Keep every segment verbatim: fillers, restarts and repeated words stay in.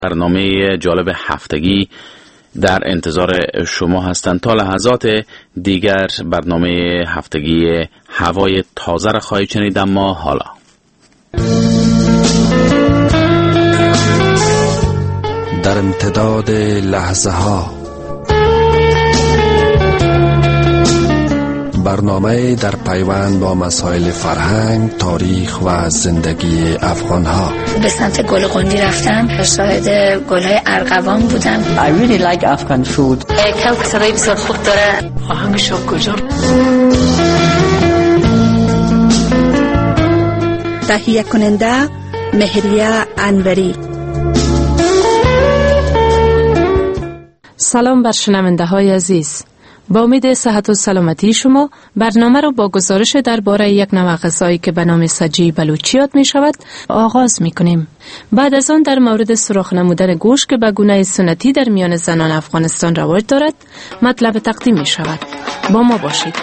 برنامه جالب هفتگی در انتظار شما هستند. تا لحظات دیگر برنامه هفتگی هوای تازه را خواهید شنید. اما حالا در امتداد لحظه ها، برنامه در پیوند با مسائل فرهنگ، تاریخ و زندگی افغان ها. به سمت گل قندی رفتم، شاهد گل‌های ارغوان بودم. I really like Afghan food. کلک سرای بسیار خوب داره. آهنگ شوک‌گذار. تهیه کننده مهریه انوری. سلام بر شنونده های عزیز. با امید صحت و سلامتی شما برنامه را با گزارش درباره یک نوع غذایی که به نام سجی بلوچی یاد می شود آغاز می کنیم. بعد از آن در مورد سوراخ نمودن گوشت که به گونه سنتی در میان زنان افغانستان رواج دارد مطلب تقدیم می شود. با ما باشید.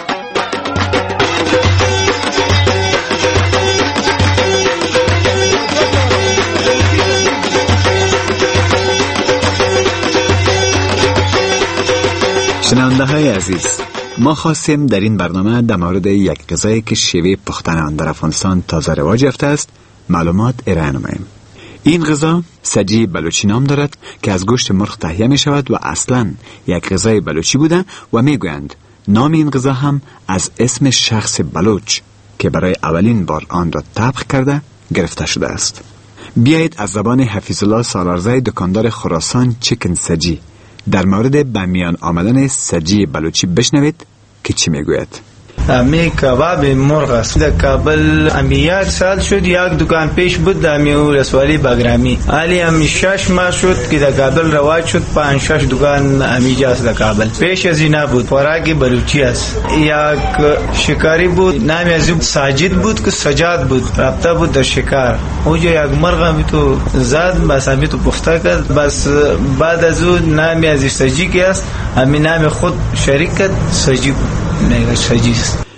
شنونده های عزیز، ما خواستیم در این برنامه در مورد یک غذایی که شیوه پختن آن در افغانستان تازه رواج یافته است معلومات ارائه نماییم. این غذا سجی بلوچی نام دارد که از گوشت مرغ تهیه می شود و اصلا یک غذای بلوچی بوده و می گویند نام این غذا هم از اسم شخص بلوچ که برای اولین بار آن را طبخ کرده گرفته شده است. بیایید از زبان حفیظ الله سالارزی، دکاندار خراسان چیکن سجی، در مورد به میان آمدن سجی بلوچی بشنوید که چی میگوید. امی کباب مرغ است. در کابل امی یک سال شد یک دکان پیش بود در امی ولسوالی باگرامی. علی امی شش ماه شد که در کابل رواج شد پنج شش دکان امی جاست در کابل. پیش از این بود خوراک بلوچی است. یک شکاری بود نام از ساجد بود که سجاد بود، رابطه بود در شکار. اونجا یک مرغ امی تو زاد بس امی تو پخته کرد. بس بعد از اون نام از سجی که است امی نام خود شریک کرد سجی میگه سجی.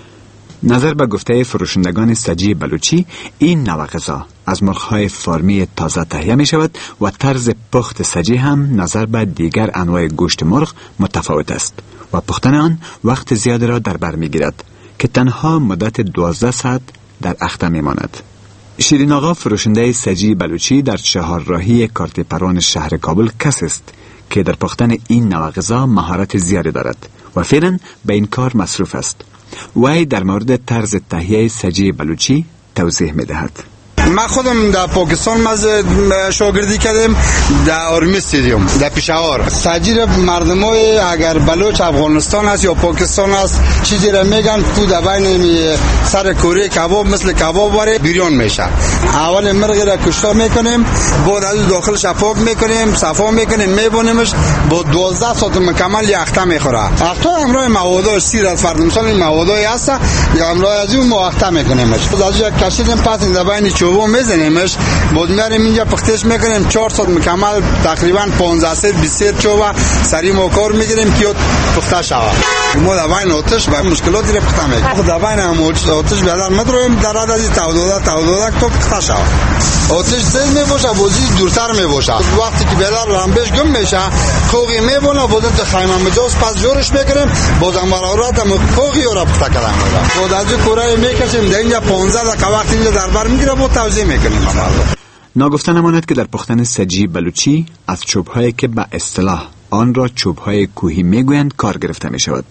نظر به گفته فروشندگان سجی بلوچی، این نوع غذا از مرغ‌های فارمی تازه تهیه می شود و طرز پخت سجی هم نظر به دیگر انواع گوشت مرغ متفاوت است و پختن آن وقت زیاد را در بر می گیرد که تنها مدت دوازده ساعت در اخته می ماند. شیرین آقا فروشنده سجی بلوچی در چهار راهی کارتپران شهر کابل کس است که در پختن این نوع غذا مهارت زیادی دارد و فعلا به این کار مصروف است. وی در مورد طرز تهیه سجی بلوچی توضیح می دهد. ما خودم در پاکستان مز شاگردی کردم در آرمی استادیوم در پشاور. سجی مردمای اگر بلوچ افغانستان است یا پاکستان است چیزی را میگن تو در بین سر کوره کباب مثل کباب واره بیرون میشه. اول مرغ را کشته میکنیم، بعد از داخلش پاک میکنیم، صفا میکنیم، میبونیمش، با دوازده ساعت مکمل یخته میخوره. اختا امروز موادش سیر از فرد مثلا این موادای هست یا امروز از اون یخته میکنیمش. بعد از کشیدیم پس در بین چوبو میزنیمش، بعد میاریم اینجا پختش میکنیم چهار ساعت مکمل تقریبا پانزده ساعت بیست چوبه سری ما کار میگیریم که پخته شود. ما در بین آتش با مشکلاتی را پخته میکنیم. در بین هم آتش بیادر مدرویم در حد از تودوده تودوده تو پخته شود. آتش تیز میباشه بازی دورتر میباشه. وقتی که بیادر لمبش گم میشه کوغی میبونه بودن تو خیمه مجاز پس جورش میکنیم بازم مرارات هم کوغی را پخته کردن. بعد از کوره میکشیم در اینجا پانزده دقیقه وقت اینجا در بر میگیره با توزیع میکنیم. ناگفته نماند که در پختن سجی بلوچی از چوب‌هایی که به اصطلاح آن را چوب‌های کوهی میگویند کار گرفته می شود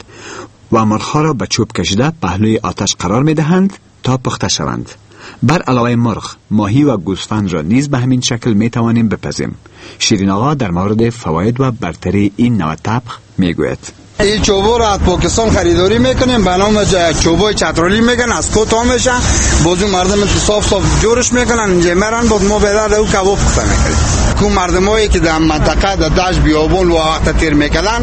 و مرغ‌ها را به چوب کشیده پهلوی آتش قرار می دهند تا پخته شوند. بر علاوه مرغ، ماهی و گوسفند را نیز به همین شکل می توانیم بپزیم. شیرین آقا در مورد فواید و برتری این نوع طبخ می گوید. این چوبو را از پاکستان خریداری میکنیم به نام چوبای چترالی میگن، از کوتا میشه، بازو مردم تو صاف صاف جورش میکنن اینجا میرن بعد ما بیدار او کباب پخته میکنیم. کو مردمایی که در منطقه در دشت بیابون و وقت تیر میکنن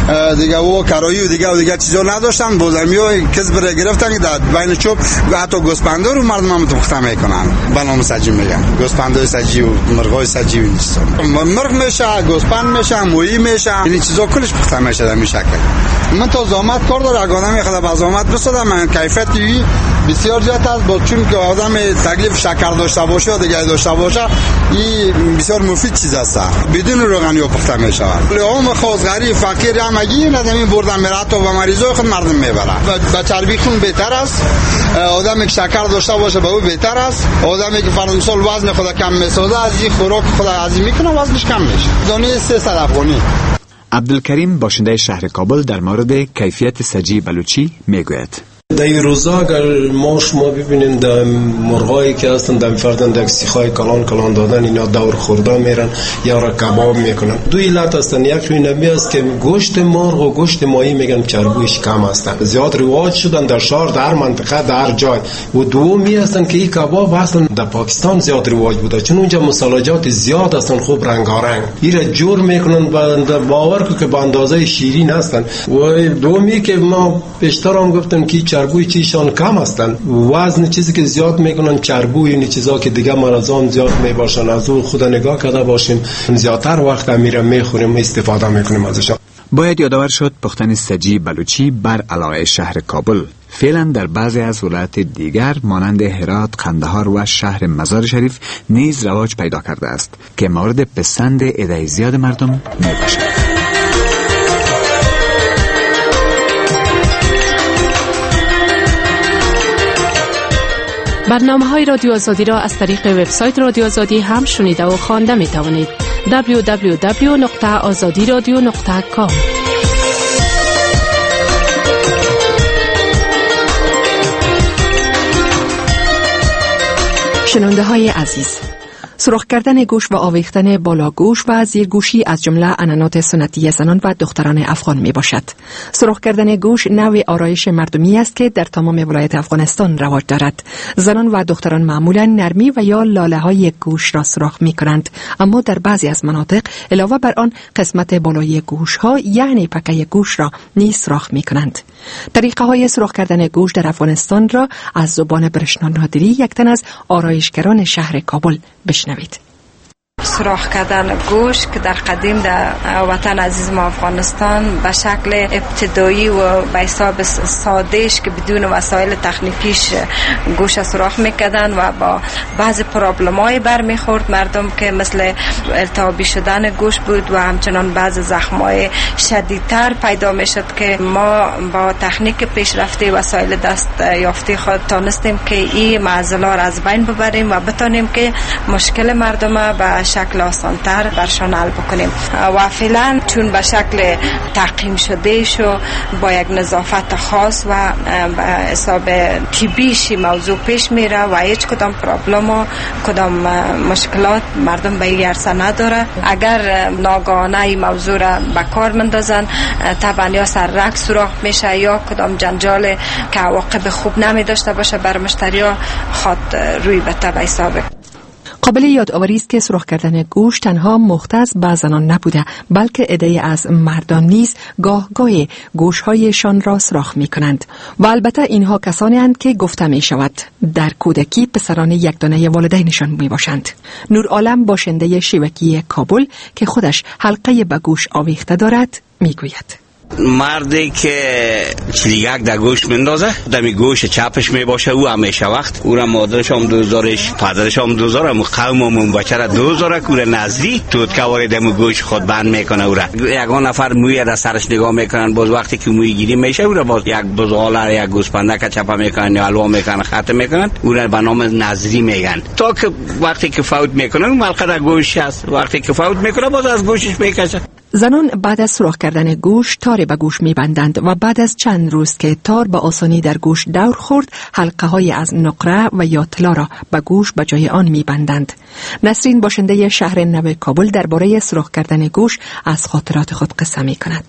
دیگه او کرایی و دیگه و دیگه چیزا نداشتن، بازمیو کسب را گرفتن در بین چوب و حتی گوسپنده رو مردم هم پخته میکنن، به نام سجی میگن، گوسپنده سجی و مرغای سجی و این چیزا. مرغ میشه، گوسپند میشه، مویی میشه، این چیزا کلش پخته میشه در این شکل. من تا زحمت کار داره، اگه آدم خدا با زحمت بسازه، من کیفیتی بسیار زیاد است، با چون که آدم تکلیف شکر داشته باشه یا دیگه داشته باشه، این بسیار مفید چیز است. بدون روغنی پخته میشه. لئوم خوزغری فقیر هم اگه ندمی بردن میره تا و مریضای خود مردم میبره. با چربی خون بهتر است. آدمی که شکر داشته باشه به او بهتر است. آدمی که فرض مثال وزن خود کم میسازه، از این خوراک خود از این میکنه وزنش کم میشه. دانه سیصد افغانی. عبدالکریم باشنده شهر کابل در مورد کیفیت سجی بلوچی میگوید. در این روزا اگر ما شما ببینیم در مرغایی که هستن در فردن در سیخای کلان کلان دادن، اینا دور خورده میرن یا را کباب میکنن. دو علت هستن، یک روی نبی است که گوشت مرغ و گوشت ماهی میگن چربیش کم هستن، زیاد رواج شدن در شهر، در منطقه، در جای. و دومی هستن که این کباب اصلا در پاکستان زیاد رواج بوده، چون اونجا مسالجات زیاد هستن، خوب رنگارنگ، ایره جور میکنن، باور کو که با اندازه شیرین هستن. و دومی که ما بیشتر هم گفتم که چربوی چیشان کم هستن، وزن چیزی که زیاد میکنن چربوی این چیزا که دیگه مرزان زیاد میباشن، از اون خود نگاه کرده باشیم زیادتر وقت میره میخوریم استفاده میکنیم ازش. باید یادآور شد پختن سجی بلوچی بر علاوه شهر کابل فعلا در بعضی از ولایات دیگر مانند هرات، قندهار و شهر مزار شریف نیز رواج پیدا کرده است که مورد پسند عده زیاد مردم میباشد. برنامه های رادیو آزادی را از طریق وبسایت رادیو آزادی هم شنیده و خوانده می توانید. دبلیو دبلیو دبلیو نقطه آزادی رادیو نقطه کام. شنونده های عزیز، سرخ کردن گوش و آویختن بالا گوش و زیرگوشی از جمله عنعنات سنتی زنان و دختران افغان می باشد. سرخ کردن گوش نوع آرایش مردمی است که در تمام ولایت افغانستان رواج دارد. زنان و دختران معمولا نرمی و یا لاله های گوش را سرخ می کنند، اما در بعضی از مناطق علاوه بر آن قسمت بالای گوش ها یعنی پکه گوش را نیز سرخ می کنند. طریقه های سرخ کردن گوش در افغانستان را از زبان برشنا نادری، یک تن از آرایشگران شهر کابل، بشنوید. سوراخ کردن گوش که در قدیم در وطن عزیز ما افغانستان به شکل ابتدایی و به حساب سادهش که بدون وسایل تکنیکیش گوش سوراخ میکردن و با بعض پرابلمای برمیخورد مردم که مثل التهابی شدن گوش بود و همچنان بعض زخمای شدیدتر پیدا میشد که ما با تکنیک پیشرفته وسایل دست یافته خود تانستیم که این معضلات از بین ببریم و بتانیم که مشکل مردم به شکل آسانتر برشان حل بکنیم. و فعلا چون به شکل تعقیم شده شو با یک نظافت خاص و به حساب طبیش موضوع پیش میره و هیچ کدام پرابلم و کدام مشکلات مردم به این عرصه نداره. اگر ناگهانه این موضوع را به کار مندازن طبعا یا سررگ سوراخ میشه یا کدام جنجال که عواقب خوب نمی داشته باشه بر مشتریا خود روی به تبع حساب. قابل یادآوری است که سرخ کردن گوش تنها مختص به زنان نبوده، بلکه عده‌ای از مردان نیز گاه گاهی گوش‌هایشان را سوراخ می‌کنند و البته اینها کسانی اند که گفته می‌شود در کودکی پسران یک دانه والدینشان میباشند. نورعالم باشنده شیوکی کابل که خودش حلقه به گوش آویخته دارد میگوید: مردی که چلیگک در گوش مندازه دمی گوش چپش می باشه او همیشه وقت او را مادرش هم دوزارش پدرش هم دوزار هم قوم هم بچه را دوزاره که او را نزدی تود که وارد دمی گوش خود بند میکنه. او را یکان نفر موی را سرش نگاه میکنن، باز وقتی که موی گیری میشه او را باز یک بزغاله یک گوسپنده که چپا میکنن یا حلوا میکنن ختم میکنن او را به نام نزدی میگن تا که وقتی که فوت میکنه اون ملقه در گوش است، وقتی که فوت میکنه باز از گوشش میکشه. زنان بعد از سوراخ کردن گوش تار به گوش می‌بندند و بعد از چند روز که تار به آسانی در گوش دور خورد حلقه های از نقره و یا طلا را به گوش به جای آن می‌بندند. نسرین باشنده شهر نو کابل درباره سوراخ کردن گوش از خاطرات خود قصه می‌کند.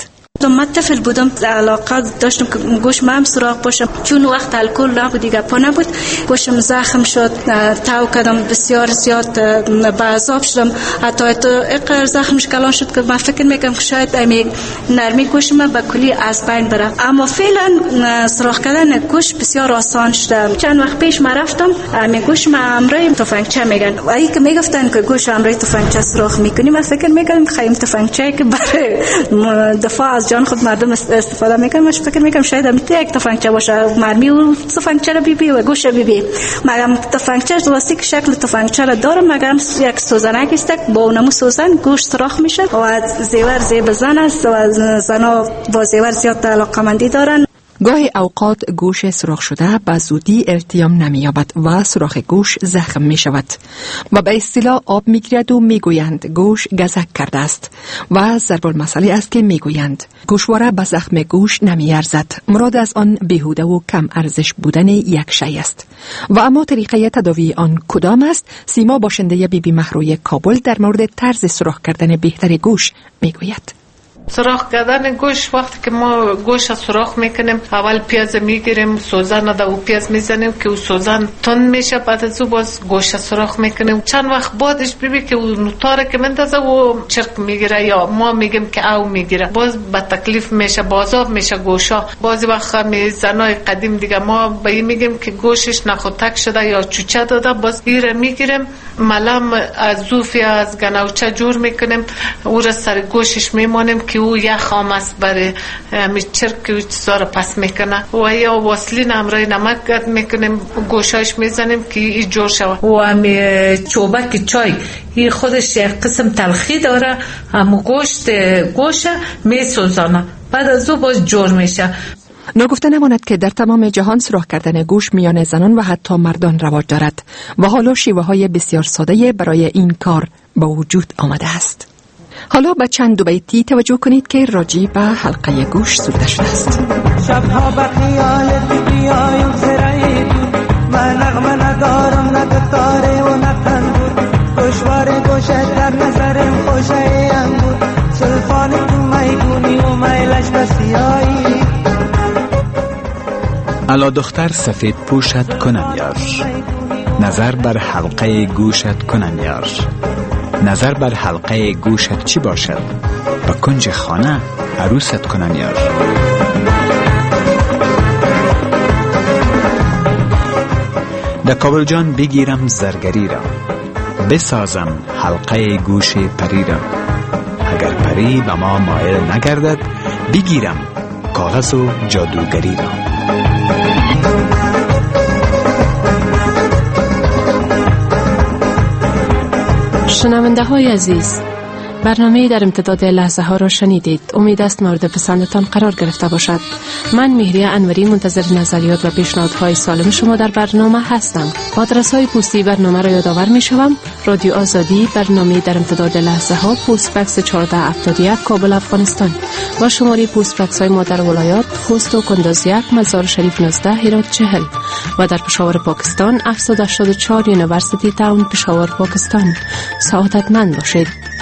رفتم، من طفل بودم، علاقه داشتم که گوش من سوراخ باشم، چون وقت الکل نبود دیگه پا نبود، گوشم زخم شد، تاو کردم بسیار زیاد، به عذاب شدم، حتی تو اقدر زخمش کلان شد که من فکر میکنم که شاید امی نرمی گوش من به کلی از بین بره. اما فعلا سوراخ کردن گوش بسیار آسان شده. چند وقت پیش من رفتم، امی گوش من امرای تفنگچه میگن، و ای که میگفتن که گوش امرای تفنگچه سوراخ میکنی، من فکر میکنم خیلی تفنگچه که برای دفاع از جان خود مردم استفاده میکنم، من فکر میکنم شاید هم یک تفنگچه باشه، مرمی و تفنگچه رو بی بی و گوش رو بی بی. مگم تفنگچه درستی که شکل تفنگچه رو داره، مگم یک سوزنک است، با اونمو سوزن گوش سوراخ میشه و زیور زیب زن است و زنا با زیور زیاد علاقه‌مندی دارن. گاهی اوقات گوش سوراخ شده به زودی التیام نمی‌یابد و سوراخ گوش زخم می شود و به اصطلاح آب می‌گیرد و میگویند گوش گزک کرده است و ضرب المثل است که میگویند گوشواره به زخم گوش نمی‌ارزد. مراد از آن بیهوده و کم ارزش بودن یک شی است. و اما طریقه تداوی آن کدام است؟ سیما باشنده بی بی مهروی کابل در مورد طرز سوراخ کردن بهتر گوش میگوید. سوراخ کردن گوش، وقتی که ما گوش سوراخ میکنیم، اول پیاز میگیریم، سوزن ده و پیاز میزنیم که او سوزن تند میشه، بعد از او باز گوش سوراخ میکنیم. چند وقت بعدش ببین که او نوتاره که مندازه و چرک میگیره یا ما میگیم که او میگیره، باز با تکلیف میشه، بازاب میشه گوشا. بعضی وقت می زنای قدیم دیگه ما به این میگیم که گوشش نخوتک شده یا چوچه داده، باز ایره میگیریم، ملم از زوف یا از گناوچه جور میکنیم، او را سر گوشش میمانیم که او یا خام است برای چرک که چیزا رو پس میکنه و یا واسلین امرای نمک گرد میکنیم، گوشایش میزنیم که این جور شود. و همی چوبک چای این خودش یک قسم تلخی داره، همو گوشت گوشه میسوزانه، بعد از او باز جور میشه. نگفته نماند که در تمام جهان سوراخ کردن گوش میان زنان و حتی مردان رواج دارد و حالا شیوه های بسیار ساده برای این کار با وجود آمده است. حالا به چند دو بیتی توجه کنید که راجی به حلقه گوش سروده شده است. شبها به خیالت بیایم سرایی بود، من نغمه ندارم نه گتاره و نه تنبور، گوشوار گوشت در نظرم خوشه انگور، سلفان تو میگونی و میلش بسیایی. الا دختر سفید پوشت کنم یار، نظر بر حلقه گوشت کنم یار، نظر بر حلقه گوشت چی باشد، با کنج خانه عروست کنم یار. در کابل جان بگیرم زرگری را، بسازم حلقه گوش پری را، اگر پری به ما مایل نگردد، بگیرم کاغذ و جادوگری را. شنونده های عزیز، برنامه در امتداد لحظه ها را شنیدید. امید است مورد پسندتان قرار گرفته باشد. من مهریه انوری منتظر نظریات و پیشنهادهای سالم شما در برنامه هستم. آدرس های پستی برنامه را یادآور می شوم. رادیو آزادی، برنامه در امتداد لحظه ها، پست بکس چهارده هفتاد و یک، کابل، افغانستان. و شماره پست بکس های ما در ولایات خوست و کندز یک، مزار شریف نوزده، هرات چهل و در پشاور پاکستان هفتصد و هشتاد و چهار، یونیورسیتی تاون، پشاور، پاکستان. سعادتمند باشید.